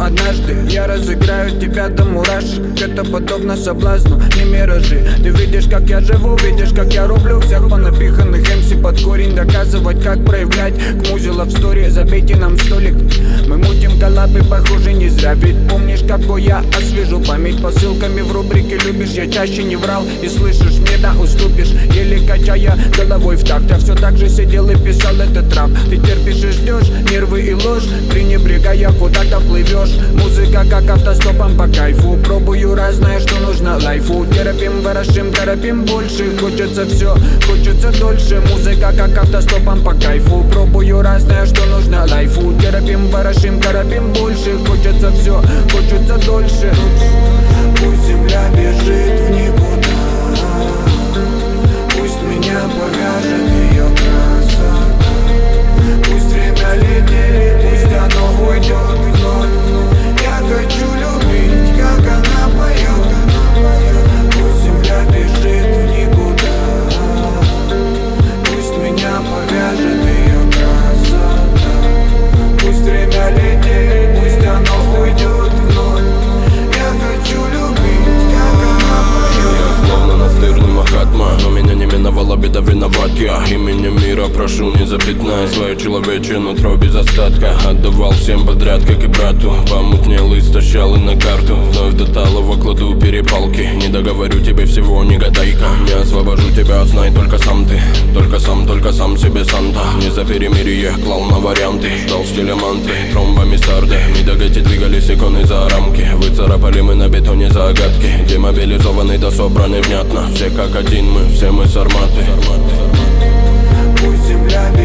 однажды я разыграю тебя до мурашек. Это подобно соблазну, не миражи. Ты видишь, как я живу, видишь, как я рублю всех понапиханных МС под корень. Доказывать, как проявлять к музе лав стори. Забейте нам столик, мы мутим коллабы, похоже, не зря. Ведь помнишь, какой я освежу память посылками в рубрике «Любишь». Я чаще не врал и слышишь, мне да уступишь. Еле качая головой в такт, я все так же сидел и писал этот рап. Ты терпишь и ждешь нервы и ложь, пренебрегая, куда-то плывешь. Музыка как автостопом по кайфу. Пробую разное, что нужно лайфу. Терпим, ворошим, торопим больше. Хочется все, хочется дольше. Музыка как автостопом по кайфу. Пробую разное, что нужно лайфу. Терпим, ворошим, торопим больше. Хочется все, хочется дольше. Пусть земля бежит в никуда, пусть меня повяжет ее красота. Пусть время летит, пусть оно уйдет вновь. Я хочу любить, как она поет. Пусть земля бежит в никуда, пусть меня повяжет ее красота. Пусть время летит, пусть оно уйдет вновь. Я хочу любить, как она поет. Я словно настырный Махатма, но меня не миновала беда, виноват я. Именем мира прошу, не запятнай свое человечье нутро без остатка. Отдавал всем подряд, как и брату. Помутнел, истощал и на карту. Вновь до талого кладу перепалки. Не договорю тебе всего, не гадайка. Не освобожу тебя, знай только сам ты. Только сам себе Санта. Не за перемирие, клал на варианты. Ждал стиля манты, тромбами сарды. Мидагати двигались иконы за рамки. Выцарапали мы на бетоне загадки. Демобилизованы да собраны внятно. Все как один мы, все мы сарматы. Пусть земля